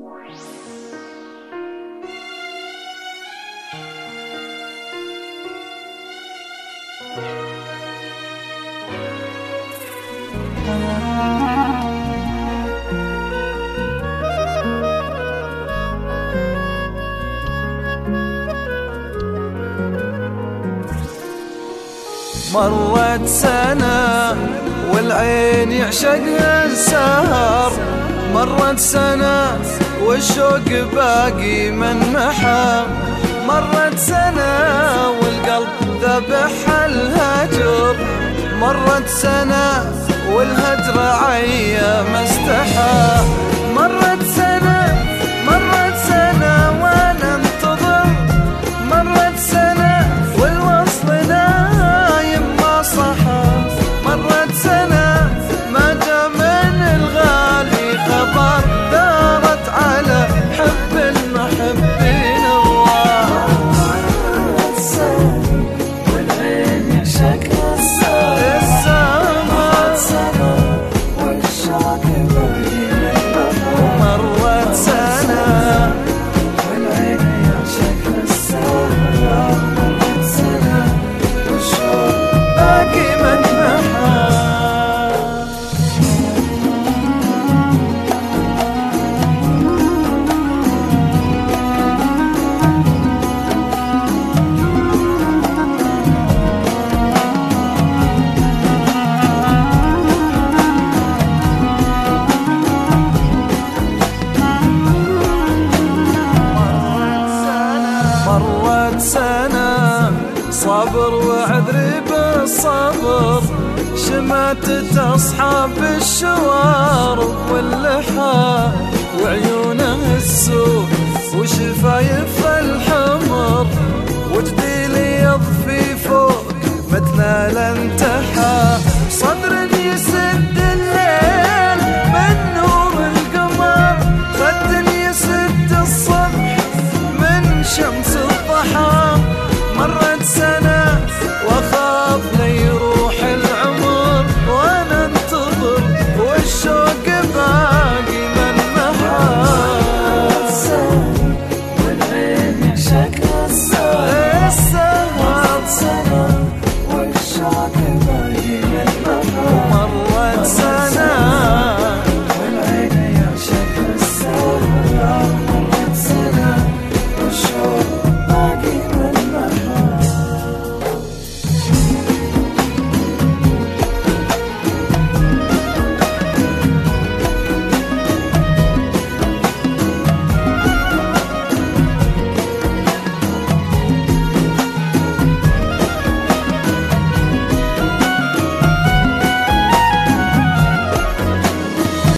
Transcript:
مرت سنة والعين يعشق السهر، مرت سنة والشوق باقي من محى، مرت سنة والقلب ذبح الهجر، مرت سنة والهجر عيا ما استحى، مرت سنة وانا انتظر، مرت سنة والوصل نايم ما صحى، مرت سنة ما جا من الغالي خبر، دارت على حب المحبين الله. مرت سنة والعين يعشق السهر، مرت سنة والشوق باقي مرت سنة والعين يعشق السهر، مرت سنة والشوق باقي من محى. مرت سنة صبر وعذري بالصبر، شماتة أصحاب الشوارب واللحى وعيونه السود وشفايف الحمر، وجدي لي يضفي فوق مثل انت